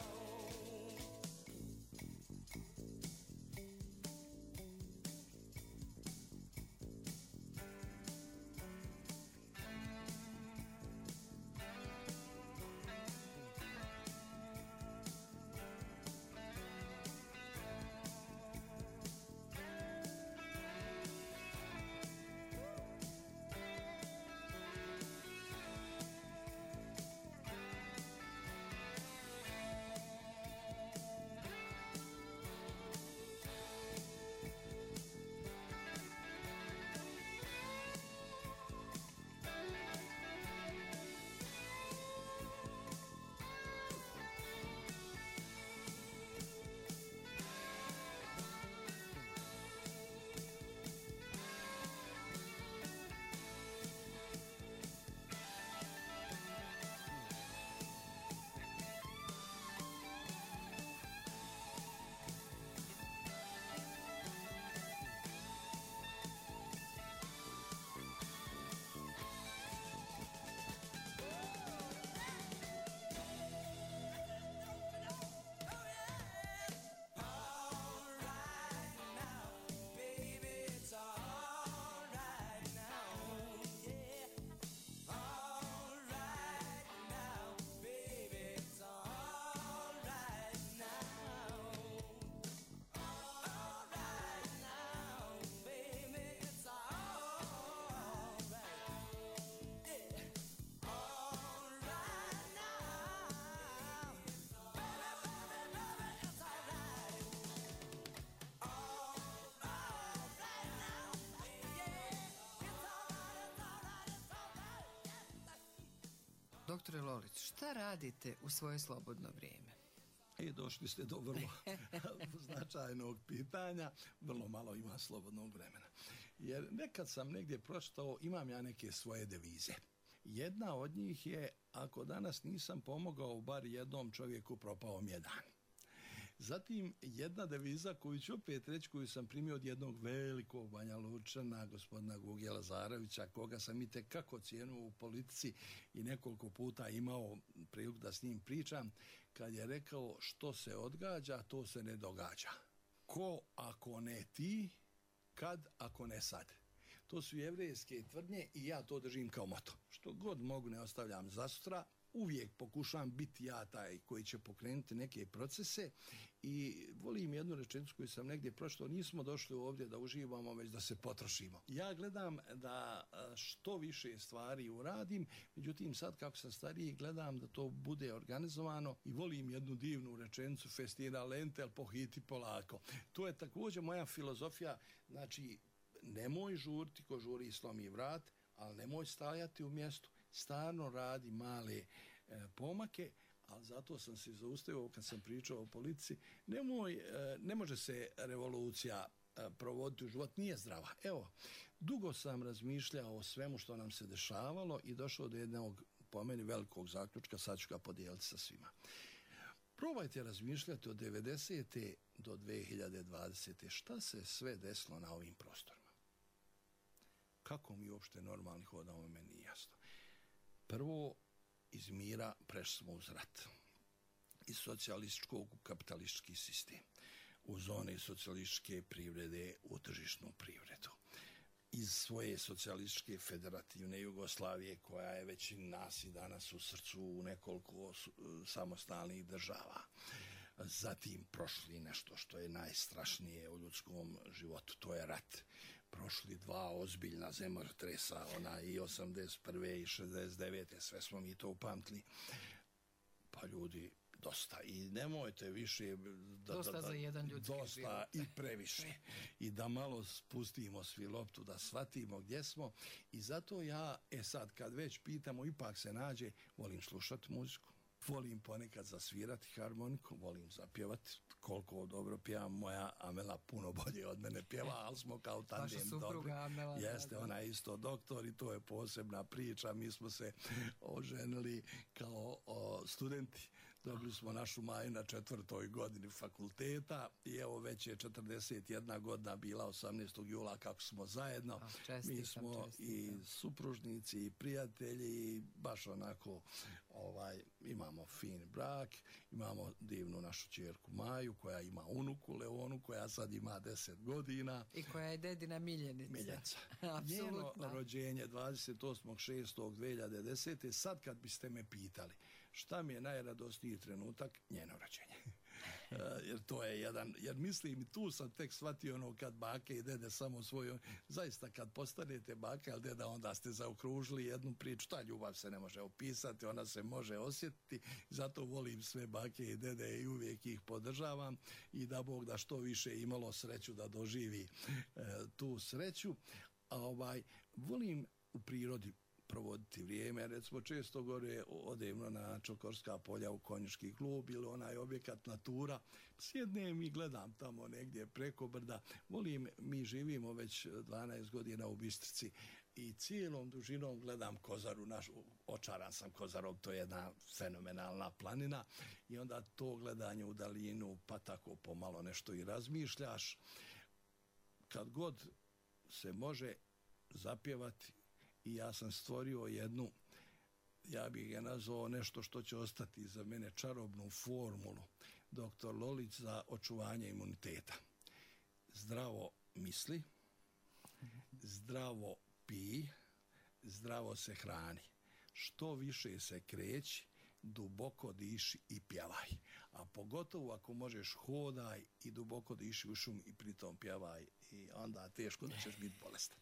Doktore Lolić, šta radite u svoje slobodno vrijeme? I došli ste do vrlo značajnog pitanja, vrlo malo ima slobodnog vremena. Jer nekad sam negdje pročitao, imam ja neke svoje devize. Jedna od njih je, ako danas nisam pomogao bar jednom čovjeku, propao mi je dan. Zatim, jedna deviza koju ću opet reći, koju sam primio od jednog velikog Banja Lučana, gospodina Guge Lazarevića, koga sam i tekako cijenuo u politici i nekoliko puta imao priliku da s njim pričam, kad je rekao što se odgađa, to se ne događa. Ko ako ne ti, kad ako ne sad. To su jevrejske tvrdnje i ja to držim kao moto. Što god mogu ne ostavljam za sutra, uvijek pokušavam biti ja taj koji će pokrenuti neke procese i volim jednu rečenicu koju sam negdje pročitao, nismo došli ovdje da uživamo, već da se potrošimo. Ja gledam da što više stvari uradim, međutim sad kako sam stariji gledam da to bude organizovano i volim jednu divnu rečenicu festina lentel pohiti polako. To je također moja filozofija, znači nemoj žurti ko žuri i slomi vrat, ali nemoj stajati u mjestu. Stvarno radi male e, pomake, ali zato sam se zaustavio kad sam pričao o politici. Nemoj, e, ne može se revolucija e, provoditi u život, nije zdrava. Evo, dugo sam razmišljao o svemu što nam se dešavalo i došao do jednog, po meni, velikog zaključka, sad ću ga podijeliti sa svima. Probajte razmišljati od devedesete do dve hiljade dvadesete šta se sve desilo na ovim prostorima. Kako mi uopšte normalni hodamo, meni nije jasno. Prvo, iz mira prešli smo uz rat. Iz socijalističkog u kapitalistički sistem. U zone socijalističke privrede u tržišnu privredu. Iz svoje socijalističke federativne Jugoslavije, koja je većini nas i danas u srcu nekoliko samostalnih država. Zatim prošli nešto što je najstrašnije u ljudskom životu, to je rat. Prošli dva ozbiljna zemljotresa, ona i osamdeset prve i šezdeset devete sve smo mi to upamtili. Pa ljudi, dosta. I nemojte više... Da, dosta da, da, za jedan ljudski dosta život. I previše. I da malo spustimo svi loptu, da shvatimo gdje smo. I zato ja, e sad, kad već pitamo, ipak se nađe, volim slušati muziku. Volim ponekad zasvirati harmoniku, volim zapjevati. Koliko dobro pjevam, moja Amela puno bolje od mene pjeva, ali smo kao tandem dobri. Vaša supruga Amela. Jeste, ona je isto doktor i to je posebna priča. Mi smo se oženili kao o, studenti. Dobili smo našu Maju na četvrtoj godini fakulteta i evo već je četrdeset jedna godina bila osamnaestog jula kako smo zajedno. A, čestitam, mi smo čestitam. i supružnici i prijatelji i baš onako ovaj, imamo fin brak, imamo divnu našu ćerku Maju koja ima unuku Leonu koja sad ima deset godina. I koja je dedina miljenica. Miljenica. Apsolutno. Njeno rođenje dvadeset osmog šestog dve hiljade desete. Sad kad biste me pitali šta mi je najradosniji trenutak, njeno rođenje. jer to je jedan, jer mislim i tu sam tek shvatio ono kad bake i dede samo svoju, zaista kad postanete baka ili deda onda ste zaokružili jednu priču, ta ljubav se ne može opisati, ona se može osjetiti, zato volim sve bake i dede i uvijek ih podržavam i da Bog da što više imalo sreću da doživi e, tu sreću. A ovaj, volim u prirodi provoditi vrijeme, recimo često gore odem na Čokorska polja u konjički klub ili onaj objekat Natura, sjednem i gledam tamo negdje preko brda. Volim, mi živimo već dvanaest godina u Bistrici i cijelom dužinom gledam Kozaru, našu, očaran sam Kozarom, to je jedna fenomenalna planina i onda to gledanje u daljinu, pa tako pomalo nešto i razmišljaš. Kad god se može zapjevati, i ja sam stvorio jednu, ja bih ga nazvao nešto što će ostati za mene, čarobnu formulu, doktor Lolić za očuvanje imuniteta. Zdravo misli, zdravo pij, zdravo se hrani. Što više se kreći, duboko diši i pjevaj. A pogotovo ako možeš hodaj i duboko diši u šum i pritom pjevaj. I onda teško da ćeš biti bolestan.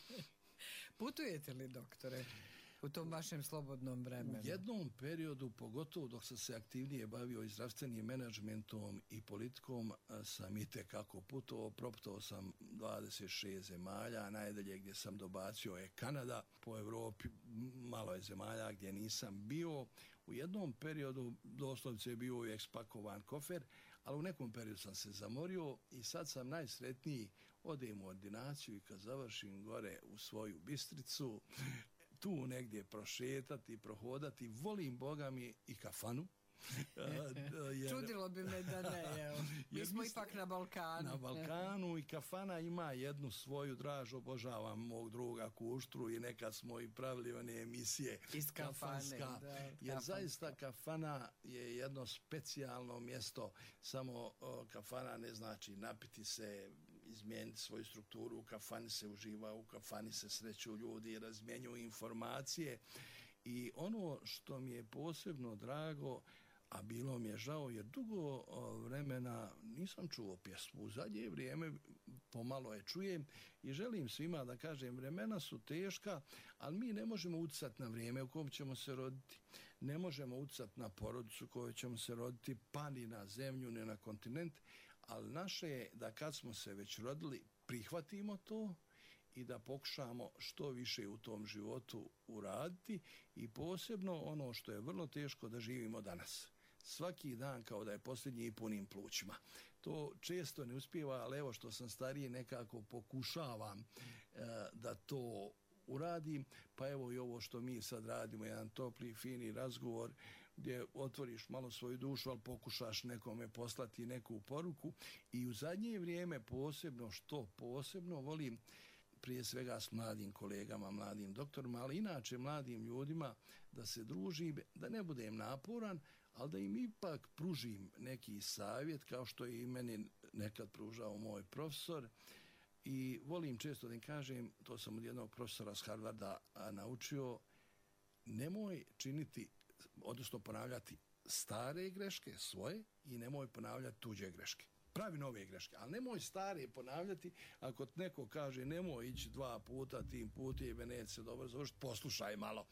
Putujete li, doktore, u tom vašem slobodnom vremenu? U jednom periodu, pogotovo dok sam se aktivnije bavio i zdravstvenim menadžmentom i politikom, sam itekako putovao. Proputovao sam dvadeset šest zemalja, najdalje gdje sam dobacio je Kanada. Po Europi malo je zemalja gdje nisam bio. U jednom periodu doslovce je bio uvijek spakovan kofer, ali u nekom periodu sam se zamorio i sad sam najsretniji. Odem u ordinaciju i kad završim gore u svoju Bistricu, tu negdje prošetati, prohodati, volim Boga mi i kafanu, Jer- Čudilo bi me da ne, evo. Mi Jer smo mislim- ipak na Balkanu. Na Balkanu i kafana ima jednu svoju draž, obožavam mog druga Kuštru i nekad smo i pravili one emisije Iz kafane, kafanska, da, jer kafanska. zaista kafana je jedno specijalno mjesto, samo o, kafana ne znači napiti se, izmijeniti svoju strukturu, u kafani se uživa, u kafani se sreću ljudi, razmjenjuju informacije i ono što mi je posebno drago, a bilo mi je žao jer dugo o, vremena nisam čuo pjesmu. U zadnje vrijeme pomalo je čujem i želim svima da kažem, vremena su teška, ali mi ne možemo utjecati na vrijeme u kojem ćemo se roditi. Ne možemo utjecati na porodicu u kojoj ćemo se roditi, pa ni na zemlju, ni na kontinent, ali naše je da kad smo se već rodili, prihvatimo to i da pokušamo što više u tom životu uraditi i posebno ono što je vrlo teško da živimo danas. Svaki dan kao da je posljednji i punim plućima. To često ne uspijeva, ali evo što sam stariji nekako pokušavam e, da to uradim, pa evo i ovo što mi sad radimo, jedan topli, fini razgovor gdje otvoriš malo svoju dušu, ali pokušaš nekome poslati neku poruku i u zadnje vrijeme posebno, što posebno volim, prije svega s mladim kolegama, mladim doktorima, ali inače mladim ljudima da se družim, da ne budem naporan, ali da im ipak pružim neki savjet kao što je i meni nekad pružao moj profesor i volim često da im kažem, to sam od jednog profesora s Harvarda a, naučio, nemoj činiti, odnosno ponavljati stare greške svoje i nemoj ponavljati tuđe greške. Pravi nove greške, ali nemoj stare ponavljati. Ako neko kaže nemoj ići dva puta tim putem, neće se dobro završiti, poslušaj malo.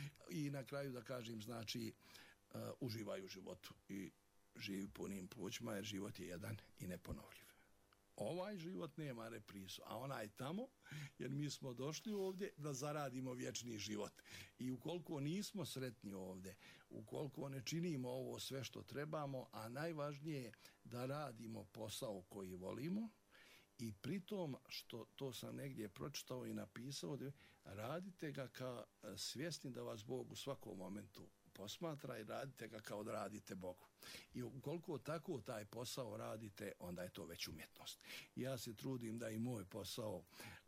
I na kraju da kažem, znači, uh, uživaj u životu i živi punim plućima, jer život je jedan i neponovljiv. Ovaj život nema reprizu, a onaj tamo, jer mi smo došli ovdje da zaradimo vječni život. I ukoliko nismo sretni ovdje, ukoliko ne činimo ovo sve što trebamo, a najvažnije je da radimo posao koji volimo i pritom, što to sam negdje pročitao i napisao, radite ga kao svjesni da vas Bog u svakom momentu posmatra i radite ga kao da radite Bogu. I ukoliko tako taj posao radite, onda je to već umjetnost. Ja se trudim da i moj posao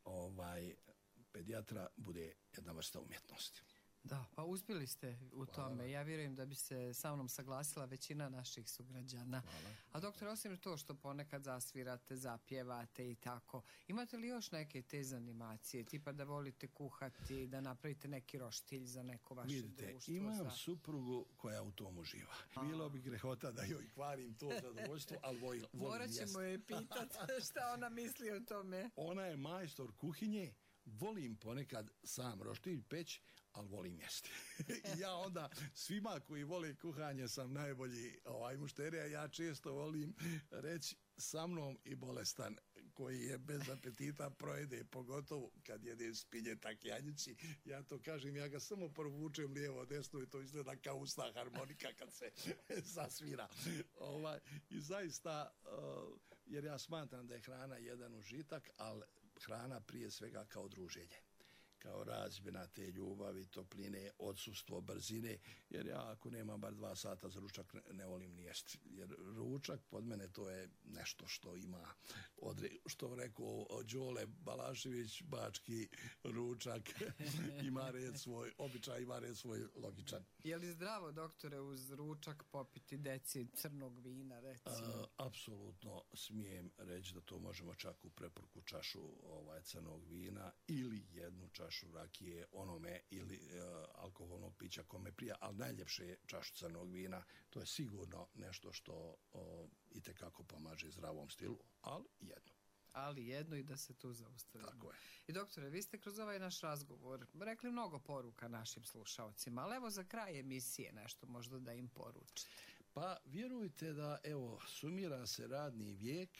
ovaj, pedijatra bude jedna vrsta umjetnosti. Da, pa uspjeli ste u Hvala. tome. Ja vjerujem da bi se sa mnom saglasila većina naših sugrađana. Hvala. A doktor, osim to što ponekad zasvirate, zapjevate i tako, imate li još neke te zanimacije, tipa da volite kuhati, da napravite neki roštilj za neko vaše Vidite, društvo? imam za... suprugu koja u tom uživa. Bilo bi grehota da joj kvarim to zadovoljstvo, ali volim, volim Morat jesti. ćemo je pitati šta ona misli o tome. Ona je majstor kuhinje, volim ponekad sam roštilj peć, ali volim jesti. I ja onda svima koji vole kuhanje sam najbolji ovaj mušterija, ja često volim reći sa mnom i bolestan koji je bez apetita projede, pogotovo kad jede spinje takjanjici. Ja to kažem, ja ga samo provučem lijevo desno i to izgleda kao usta harmonika kad se zasvira. Ovaj, I zaista, uh, jer ja smatram da je hrana jedan užitak, ali hrana prije svega kao druženje, kao razmjena te ljubavi, topline, odsustvo, brzine, jer ja ako nemam bar dva sata za ručak ne, ne volim ni jesti, jer ručak pod mene to je nešto što ima, odre, što rekao Đole Balašević, bački ručak, ima red svoj, običaj ima red svoj logičan. Je li zdravo, doktore, uz ručak popiti deci crnog vina, recimo? A, apsolutno smijem reći da to možemo čak u preporuku čašu ovaj, crnog vina ili jednu čašu rakije onome ili e, alkoholnog pića kome prija, ali najljepše je čašu crnog vina. To je sigurno nešto što o, itekako pomaže zdravom stilu, ali jedno. Ali jedno i da se tu zaustavimo. Tako je. I doktore, vi ste kroz ovaj naš razgovor rekli mnogo poruka našim slušaocima, ali evo za kraj emisije nešto možda da im poručite. Pa vjerujte da, evo, sumira se radni vijek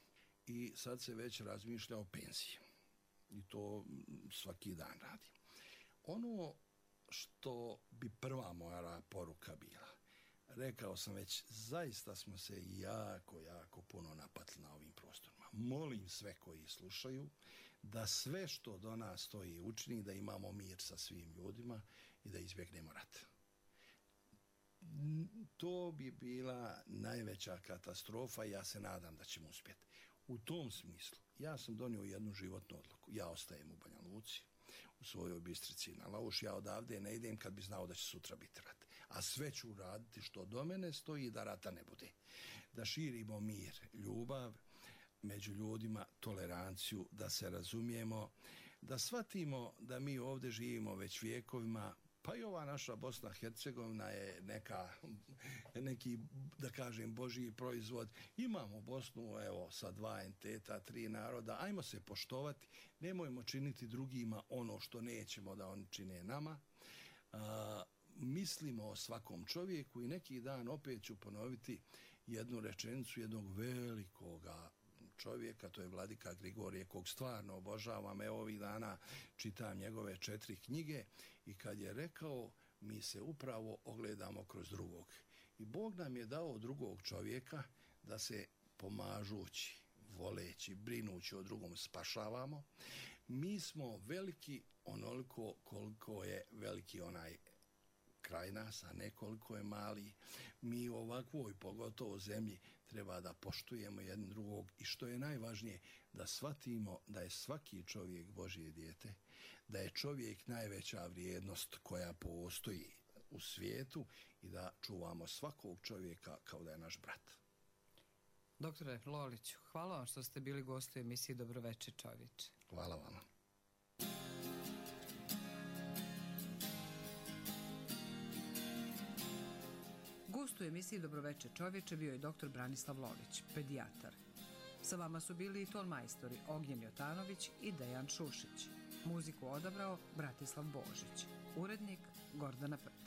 i sad se već razmišlja o penziji. I to svaki dan radi. Ono što bi prva moja poruka bila, rekao sam već, zaista smo se jako, jako puno napatili na ovim prostorima. Molim sve koji slušaju da sve što do nas stoji učini, da imamo mir sa svim ljudima i da izbjegnemo rat. to bi bila najveća katastrofa i ja se nadam da ćemo uspjeti. U tom smislu, ja sam donio jednu životnu odluku. Ja ostajem u Banja Luci, u svojoj Bistrici na Lauš. Ja odavde ne idem kad bi znao da će sutra biti rat. A sve ću raditi što do mene stoji da rata ne bude. Da širimo mir, ljubav među ljudima, toleranciju, da se razumijemo, da shvatimo da mi ovdje živimo već vijekovima. Pa i ova naša Bosna Hercegovina je neka, neki, da kažem, božji proizvod. Imamo Bosnu, evo, sa dva entiteta, tri naroda. Ajmo se poštovati, nemojmo činiti drugima ono što nećemo da oni čine nama. A, mislimo o svakom čovjeku i neki dan opet ću ponoviti jednu rečenicu jednog velikoga čovjeka, to je vladika Grigorije, kog stvarno obožavam. Evo ovih dana čitam njegove četiri knjige i kad je rekao, mi se upravo ogledamo kroz drugog. I Bog nam je dao drugog čovjeka da se pomažući, voleći, brinući o drugom spašavamo. Mi smo veliki onoliko koliko je veliki onaj kraj nas, a ne koliko je mali. Mi u ovakvoj, pogotovo zemlji, treba da poštujemo jedan drugog i što je najvažnije, da shvatimo da je svaki čovjek Božje dijete, da je čovjek najveća vrijednost koja postoji u svijetu i da čuvamo svakog čovjeka kao da je naš brat. Doktore Loliću, hvala vam što ste bili gost u emisiji Dobroveče čovječe. Hvala vama. Gost u emisiji Dobroveče čovječe bio je doktor Branislav Lolić, pedijatar. Sa vama su bili i ton majstori Ognjen Jotanović i Dejan Šušić. Muziku odabrao Bratislav Božić. Urednik Gordana Prpić.